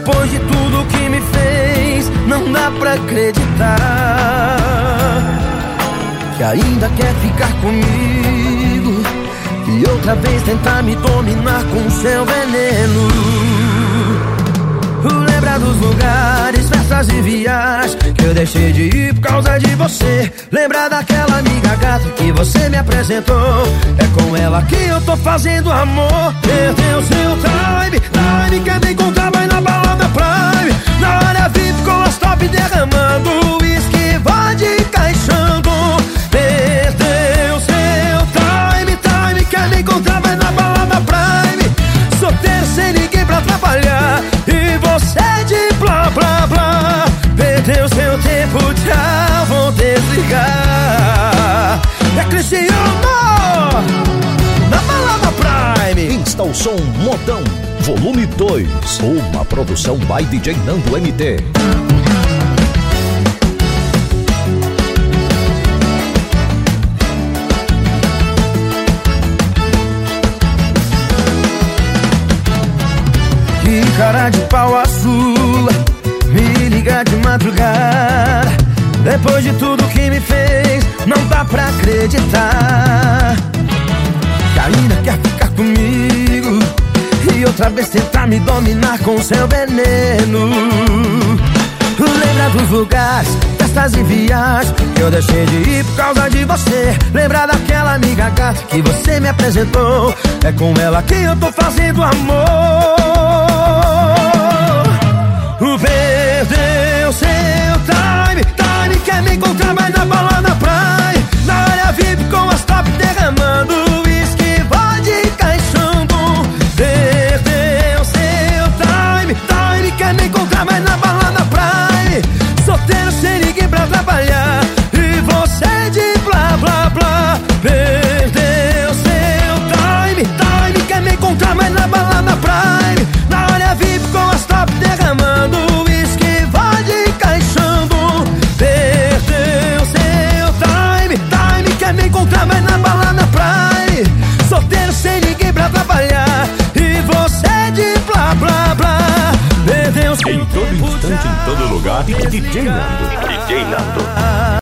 Depois de tudo que me fez, não dá pra acreditar que ainda quer ficar comigo e outra vez tentar me dominar com seu veneno. Lembra dos lugares, festas e viagens que eu deixei de ir por causa de você. Lembra daquela amiga gata que você me apresentou. É com ela que eu tô fazendo amor. Perdeu seu time, quer me encontrar, vai na balada Prime. Na área VIP com as top derramando uísque, vodka encaixando. Perdeu seu time, quer me encontrar, vai na balada Prime. Solteiro sem ninguém pra atrapalhar e você de blá blá blá. Perdeu seu tempo, tchau, vou desligar. É Cristiano na balada Prime. Insta o som Modão, volume 2. Uma produção by DJ Nando MT. Que cara de pau azul, me liga de madrugada. Depois de tudo que me fez, não dá pra acreditar que ainda quer ficar comigo e outra vez tentar me dominar com seu veneno. Lembra dos lugares, festas e viagens que eu deixei de ir por causa de você. Lembra daquela amiga gata que você me apresentou. É com ela que eu tô fazendo amor. Perdeu seu time, quer me encontrar, vai na balada Prime. Na área VIP com as top derramando uísque, vodka encaixando. Perdeu seu time, quer me encontrar, vai na balada Prime. Solteiro sem ninguém pra trabalhar e você de blá blá blá. Perdeu seu time, quer me encontrar, vai na balada Prime. Na área VIP com as top derramando uísque, vodka encaixando. Perdeu seu time, quer me encontrar, vai na balada Prime. Solteiro sem ninguém pra trabalhar e você de blá blá blá. Perdeu seu Em todo tempo, instante, em todo lugar, DJ Nando. DJ Nando.